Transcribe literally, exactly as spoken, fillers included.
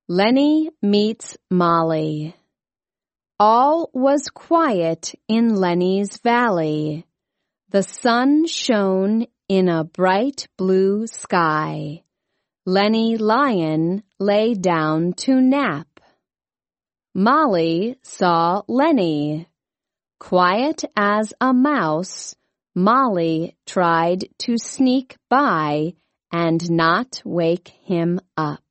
Lenny meets Molly. All was quiet in Lenny's valley. The sun shone in a bright blue sky. Lenny Lion lay down to nap. Molly saw Lenny. Quiet as a mouse, Molly tried to sneak by and not wake him up.